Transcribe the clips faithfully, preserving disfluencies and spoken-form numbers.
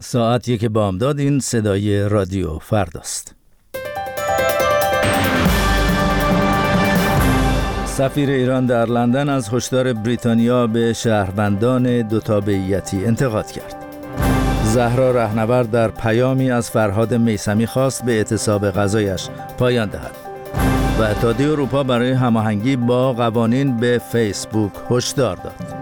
ساعت یک بامداد. این صدای رادیو فرداست. سفیر ایران در لندن از هشدار بریتانیا به شهروندان دوتابعیتی انتقاد کرد. زهرا رهنورد در پیامی از فرهاد میثمی خواست به اعتصاب غذایش پایان دهد. و اتحادیه اروپا برای هماهنگی با قوانین به فیسبوک هشدار داد.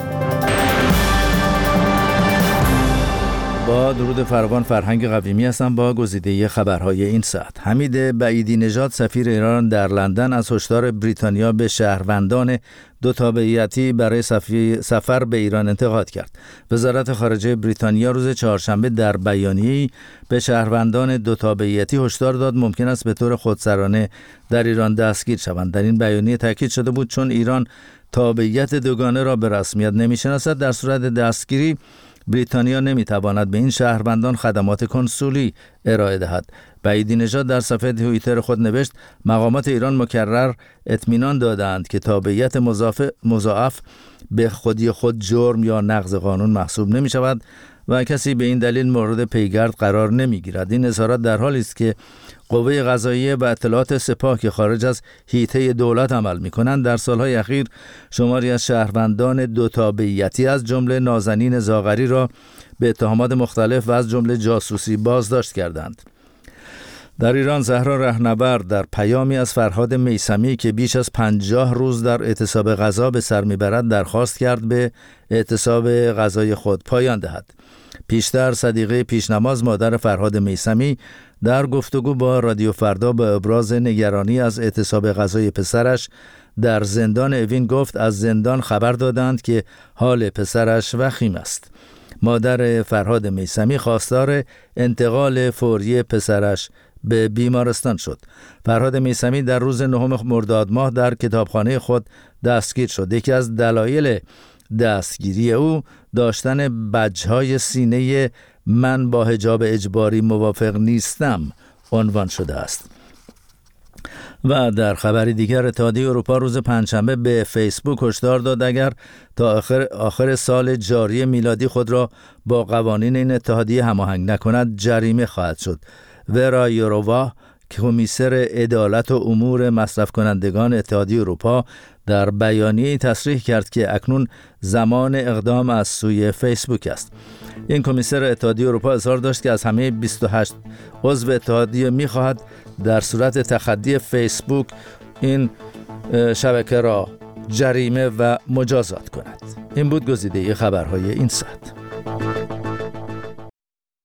با درود فراوان، فرهنگ قویمی هستم با گزیده خبرهای این ساعت. حمید بعیدی نژاد سفیر ایران در لندن از هشدار بریتانیا به شهروندان دوتابعیتی برای سفر به ایران انتقاد کرد. وزارت خارجه بریتانیا روز چهارشنبه در بیانیه‌ای به شهروندان دوتابعیتی هشدار داد ممکن است به طور خودسرانه در ایران دستگیر شوند. در این بیانیه تاکید شده بود چون ایران تابعیت دوگانه را به رسمیت نمی‌شناسد، در صورت دستگیری بریتانیا نمیتواند به این شهروندان خدمات کنسولی ارائه دهد. بعیدی نژاد در صفحه توییتر خود نوشت مقامات ایران مکرر اطمینان دادند که تابعیت مضاعف به خودی خود جرم یا نقض قانون محسوب نمی شود و کسی به این دلیل مورد پیگرد قرار نمی گیرد. این اظهارات در حالی است که قوه قضاییه و اطلاعات سپاه که خارج از حیطه دولت عمل می کنند در سالهای اخیر شماری از شهروندان دوتابعیتی از جمله نازنین زاغری را به اتهامات مختلف و از جمله جاسوسی بازداشت کردند. در ایران زهرا رهنورد در پیامی از فرهاد میثمی که بیش از پنجاه روز در اعتصاب غذا به سر میبرد درخواست کرد به اعتصاب غذای خود پایان دهد. پیشتر صدیقه پیشنماز مادر فرهاد میثمی در گفتگو با رادیو فردا با ابراز نگرانی از اعتصاب غذای پسرش در زندان اوین گفت از زندان خبر دادند که حال پسرش وخیم است. مادر فرهاد میثمی خواستار انتقال فوری پسرش به بیمارستان شد. فرهاد میثمی در روز نهم مرداد ماه در کتابخانه خود دستگیر شد. یکی از دلایل دستگیری او داشتن بج‌های سینه من با حجاب اجباری موافق نیستم عنوان شده است. و در خبری دیگر اتحادیه اروپا روز پنجشنبه به فیسبوک هشدار داد اگر تا آخر, آخر سال جاری میلادی خود را با قوانین این اتحادیه هماهنگ نکند جریمه خواهد شد. ورا یورووا کمیسر عدالت و امور مصرف کنندگان اتحادیه اروپا در بیانیه‌ای تصریح کرد که اکنون زمان اقدام از سوی فیسبوک است. این کمیسر اتحادیه اروپا اظهار داشت که از همه بیست و هشت عضو اتحادیه می‌خواهد در صورت تخطی فیسبوک این شبکه را جریمه و مجازات کند. این بود گزیده خبرهای این ساعت.